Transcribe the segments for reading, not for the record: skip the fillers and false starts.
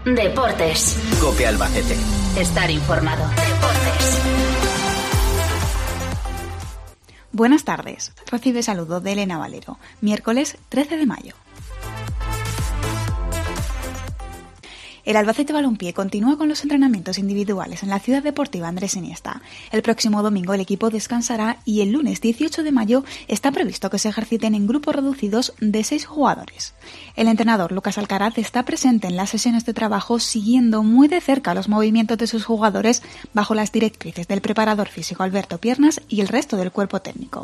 Deportes. COPE Albacete. Estar informado. Deportes. Buenas tardes. Recibe saludo de Elena Valero. Miércoles 13 de mayo. El Albacete Balompié continúa con los entrenamientos individuales en la Ciudad Deportiva Andrés Iniesta. El próximo domingo el equipo descansará y el lunes 18 de mayo está previsto que se ejerciten en grupos reducidos de 6 jugadores. El entrenador Lucas Alcaraz está presente en las sesiones de trabajo siguiendo muy de cerca los movimientos de sus jugadores bajo las directrices del preparador físico Alberto Piernas y el resto del cuerpo técnico.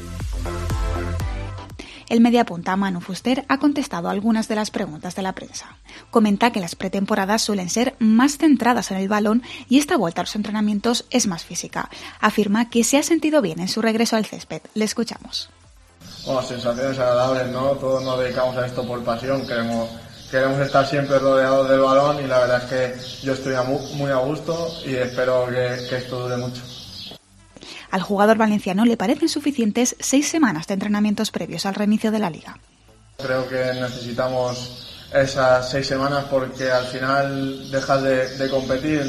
El mediapunta Manu Fuster ha contestado algunas de las preguntas de la prensa. Comenta que las pretemporadas suelen ser más centradas en el balón y esta vuelta a los entrenamientos es más física. Afirma que se ha sentido bien en su regreso al césped. Le escuchamos. Bueno, sensaciones agradables, ¿no? Todos nos dedicamos a esto por pasión, queremos estar siempre rodeados del balón y la verdad es que yo estoy muy a gusto y espero que esto dure mucho. Al jugador valenciano le parecen suficientes 6 semanas de entrenamientos previos al reinicio de la Liga. Creo que necesitamos esas 6 semanas porque al final dejas de competir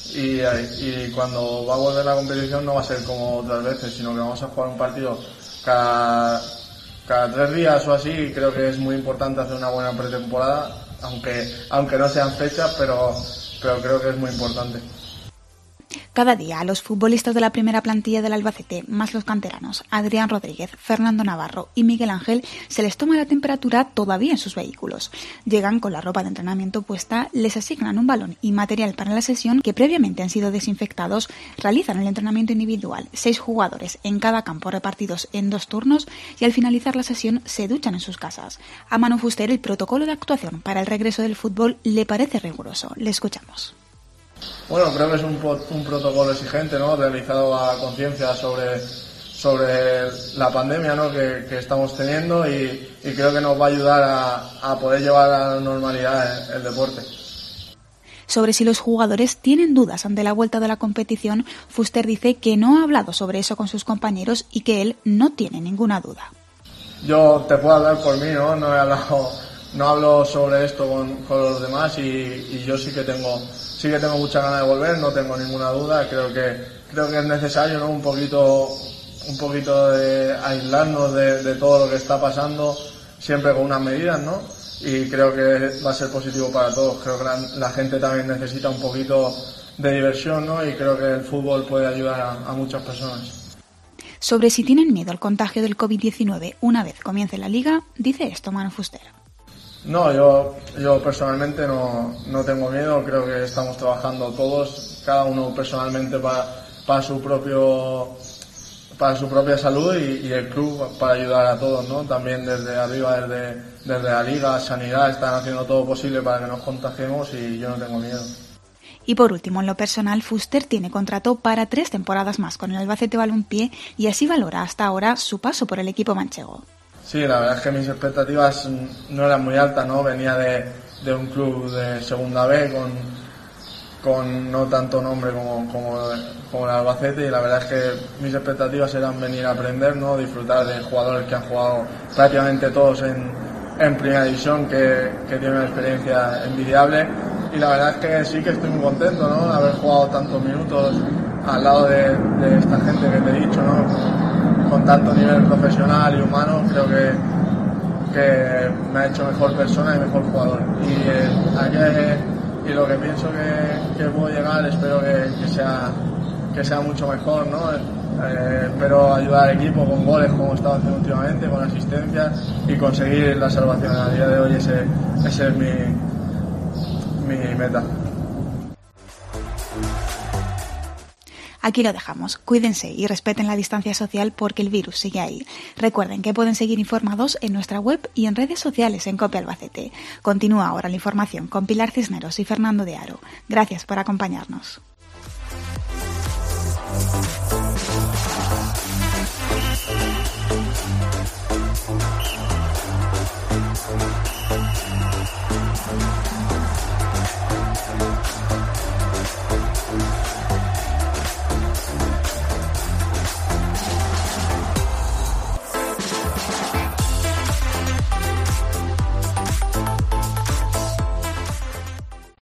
y cuando va a volver la competición no va a ser como otras veces, sino que vamos a jugar un partido cada 3 días o así y creo que es muy importante hacer una buena pretemporada, aunque no sean fechas, pero creo que es muy importante. Cada día a los futbolistas de la primera plantilla del Albacete, más los canteranos, Adrián Rodríguez, Fernando Navarro y Miguel Ángel, se les toma la temperatura todavía en sus vehículos. Llegan con la ropa de entrenamiento puesta, les asignan un balón y material para la sesión que previamente han sido desinfectados, realizan el entrenamiento individual, 6 jugadores en cada campo repartidos en 2 turnos y al finalizar la sesión se duchan en sus casas. A Manu Fuster el protocolo de actuación para el regreso del fútbol le parece riguroso. Le escuchamos. Bueno, creo que es un protocolo exigente, ¿no? Realizado a conciencia sobre la pandemia, ¿no? que estamos teniendo y creo que nos va a ayudar a poder llevar a la normalidad el deporte. Sobre si los jugadores tienen dudas ante la vuelta de la competición, Fuster dice que no ha hablado sobre eso con sus compañeros y que él no tiene ninguna duda. Yo te puedo hablar por mí, ¿no? No hablo sobre esto con los demás y yo sí que tengo mucha ganas de volver, no tengo ninguna duda, creo que es necesario, ¿no? Un poquito de aislarnos de todo lo que está pasando, siempre con unas medidas, ¿no? Y creo que va a ser positivo para todos, creo que la gente también necesita un poquito de diversión, ¿no? Y creo que el fútbol puede ayudar a muchas personas. Sobre si tienen miedo al contagio del COVID-19 una vez comience la Liga, dice esto Manu Fuster. No, yo personalmente no tengo miedo, creo que estamos trabajando todos, cada uno personalmente para su propia salud y el club para ayudar a todos, ¿no? También desde arriba, desde la Liga, Sanidad, están haciendo todo posible para que nos contagiemos y yo no tengo miedo. Y por último, en lo personal, Fuster tiene contrato para 3 temporadas más con el Albacete Balompié y así valora hasta ahora su paso por el equipo manchego. Sí, la verdad es que mis expectativas no eran muy altas, ¿no? Venía de un club de segunda B con no tanto nombre como el Albacete y la verdad es que mis expectativas eran venir a aprender, ¿no? Disfrutar de jugadores que han jugado prácticamente todos en primera división, que tienen una experiencia envidiable y la verdad es que sí que estoy muy contento, ¿no? De haber jugado tantos minutos al lado de esta gente que te he dicho, ¿no? Con tanto nivel profesional y humano, creo que me ha hecho mejor persona y mejor jugador. Y lo que pienso que puedo llegar, espero que sea mucho mejor, ¿no? Espero ayudar al equipo con goles como he estado haciendo últimamente, con asistencias y conseguir la salvación. A día de hoy ese es mi meta. Aquí lo dejamos. Cuídense y respeten la distancia social porque el virus sigue ahí. Recuerden que pueden seguir informados en nuestra web y en redes sociales en COPE Albacete. Continúa ahora la información con Pilar Cisneros y Fernando de Aro. Gracias por acompañarnos.